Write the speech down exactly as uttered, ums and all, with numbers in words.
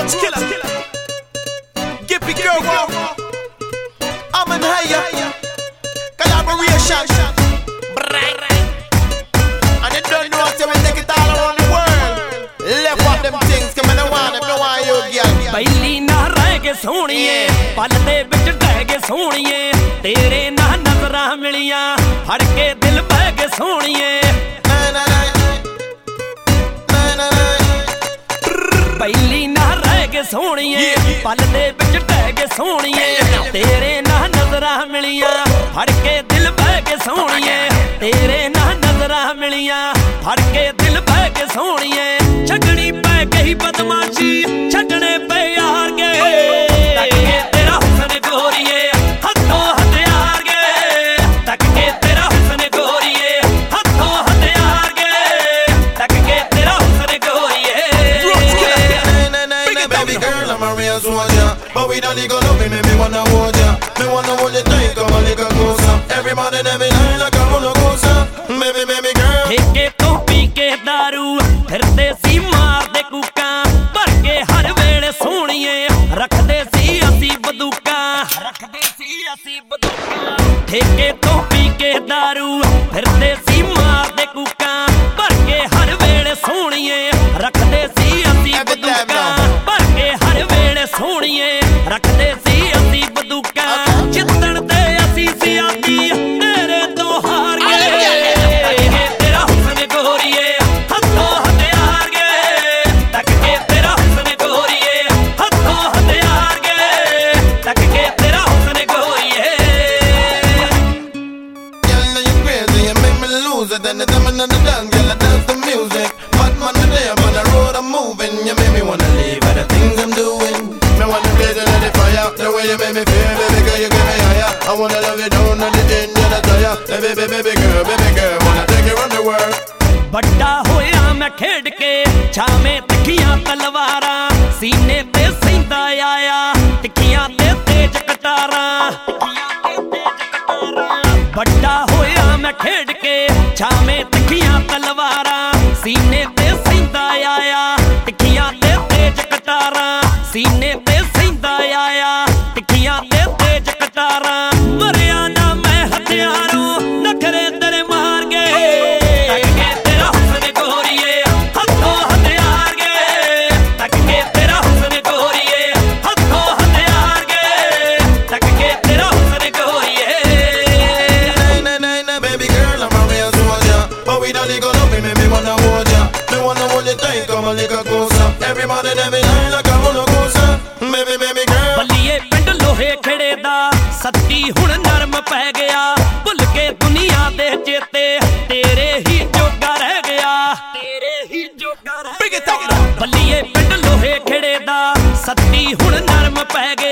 Roach Killer, Gippy Girl Walk, I'm in higher collaboration. And you don't know so we take it all around the world. Left up them things, come on, one, if no one you girl. ਪਹਿਲੀ ਨਾ ਰਹਿ ਕੇ ਸੋਹਣੀਏ ਪਲ ਦੇ ਵਿੱਚ ਟਹਿ ਕੇ ਸੋਹਣੀਏ ਤੇਰੇ ਨਾਲ ਨਜ਼ਰਾਂ ਮਿਲੀਆਂ ਫੜ ਕੇ ਦਿਲ ਬਹਿ ਕੇ ਸੋਹਣੀਏ ਪਹਿਲੀ ਨਾ ਰਹਿ ਕੇ ਸੋਹਣੀਏ ਪਲ ਦੇ ਵਿੱਚ ਟਹਿ ਕੇ ਸੋਹਣੀਏ ਤੇਰੇ ਨਾਲ ਨਜ਼ਰਾਂ ਮਿਲੀਆਂ ਫੜ ਕੇ ਦਿਲ ਬਹਿ ਕੇ ਸੋਹਣੀਏ ਤੇਰੇ ਨਾਲ ਨਜ਼ਰਾਂ ਮਿਲੀਆਂ ਫੜ ਕੇ ਦਿਲ ਬਹਿ ਕੇ ਸੋਹਣੀਏ ਛੱਡਣੀ ਪੈ ਗਈ ਬਦਮਾਸ਼ੀ ਛੱਡਣੇ ਪੈ ਯਾਰ ਗਏ ਤੱਕ ਕੇ ਤੇਰਾ ਹੁਸਨ ਗੋਰੀਏ ਹੱਥੋਂ ਹਥਿਆਰ ਗਏ ਤੱਕ ਕੇ ਤੇਰਾ ਹੁਸਨ ਗੋਰੀਏ ਹੱਥੋਂ ਹਥਿਆਰ ਗਏ ਤੱਕ ਕੇ ਤੇਰਾ ਹੁਸਨ ਗੋਰੀਏ Baby girl, I'm a real soldier, but we don't need to love me, make me wanna hold ya. Me wanna hold you tight, come on, little closer. Every morning, every night, like a roller coaster. Baby, baby girl. ਠੇਕੇ ਤੋਂ ਪੀ ਕੇ ਦਾਰੂ ਫਿਰਦੇ ਸੀ ਮਾਰਦੇ ਕੂਕਾਂ ਭਰ ਕੇ ਹਰ ਵੇਲੇ ਸੋਹਣੀਏ ਰੱਖਦੇ ਸੀ ਅਸੀਂ ਬੰਦੂਕਾਂ ਰੱਖਦੇ ਸੀ ਅਸੀਂ ਬੰਦੂਕਾਂ ਠੇਕੇ ਤੋਂ ਪੀ ਕੇ ਦਾਰੂ ਫਿਰਦੇ ਸੀ ਮਾਰਦੇ ਕੂਕਾਂ ਭਰ ਕੇ ਹਰ ਵੇਲੇ ਸੋਹਣੀਏ ਰੱਖਦੇ ਸੀ ਅਸੀਂ ਬੰਦੂਕਾਂ ਭਰ ਕੇ ਹਰ ਵੇਲੇ ਸੋਹਣੀਏ ਰੱਖਦੇ ਸੀ ਅਸੀਂ ਬੰਦੂਕਾਂ ਜਿੱਤਣ ਤੇ ਅਸੀਂ ਸੀ ਆਦੀ ਤੇਰੇ ਤੋਂ ਹਾਰ ਗਏ ਤੇਰਾ ਹੁਸਨ ਗੋਰੀਏ ਹੱਥੋਂ ਹਥਿਆਰ ਗਏ ਤੱਕ ਕੇ ਤੇਰਾ ਹੁਸਨ ਗੋਰੀਏ ਹੱਥੋਂ ਹਥਿਆਰ ਗਏ ਤੱਕ ਕੇ ਤੇਰਾ ਹੁਸਨ ਗੋਰੀਏ Girl, now you crazy, you make me lose it. And the time in the dance, girl, I dance the music. But man, today I'm on the road, I'm moving. You make me wanna leave all the things I'm doing. Me wanna blaze you like the fire. The way you make me feel, baby girl, you get me higher. I wanna love you down on the end of the tire. Baby, baby, baby girl, baby girl, wanna take you around the world. ਵੱਡਾ ਹੋਇਆ ਮੈਂ ਖੇਡ ਕੇ ਛਾਵੇਂ ਤਿੱਖੀਆਂ ਤਲਵਾਰਾਂ ਸੀਨੇ ਤੇ ਸੈਂਦਾ ਆਇਆ ਤਿੱਖੀਆਂ ਤੇ ਤੇਜ ਕਟਾਰਾਂ ਵੱਡਾ ਹੋਇਆ ਮੈਂ ਖੇਡ ਕੇ ਛਾਵੇਂ ਤਿੱਖੀਆਂ ਤਲਵਾਰਾਂ ਸੀਨੇ ਤੇ ਸੈਂਦਾ ਆਇਆ ਤਿੱਖੀਆਂ ਤੇ ਤੇਜ ਕਟਾਰਾਂ ਸੀਨੇ ਤੇ ਸੈਂਦਾ ਆਇਆ ਤਿੱਖੀਆਂ ਤੇ ਤੇਜ ਕਟਾਰਾਂ ਮਰਿਆ ਨਾ ਮੈਂ ਹਥਿਆਰੋਂ ਨਖਰੇ ਤੇਰੇ ਮਾਰ ਗਏ ਤੱਕ ਕੇ ਤੇਰਾ ਹੁਸਨ ਗੋਰੀਏ ਹੱਥੋਂ ਹਥਿਆਰ ਗਏ ਤੱਕ ਕੇ ਤੇਰਾ ਹੁਸਨ ਗੋਰੀਏ ਹੱਥੋਂ ਹਥਿਆਰ ਗਏ ਤੱਕ ਕੇ ਤੇਰਾ ਹੁਸਨ ਗੋਰੀਏ Nah, nah, nah, baby girl, I'm a real soldier, but we don't need to love me, make me wanna hold ya. Me wanna hold you tight, come on, little closer. Every morning, every night, like a roller coaster. Baby, baby girl. ਬੱਲੀਏ ਪਿੰਡ ਲੋਹੇ ਖੇੜੇ ਦਾ ਸੱਤੀ ਹੁਣ ਨਰਮ ਪੈ ਗਿਆ ਭੁੱਲ ਕੇ ਦੁਨੀਆ ਦੇ ਚੇਤੇ ਤੇਰੇ ਹੀ ਜੋਗਾ ਰਹਿ ਗਿਆ ਤੇਰੇ ਹੀ ਜੋਗਾ ਰਹਿ ਗਿਆ ਬੱਲੀਏ ਪਿੰਡ ਲੋਹੇ ਖੇੜੇ ਦਾ ਸੱਤੀ ਹੁਣ ਨਰਮ ਪੈ ਗਿਆ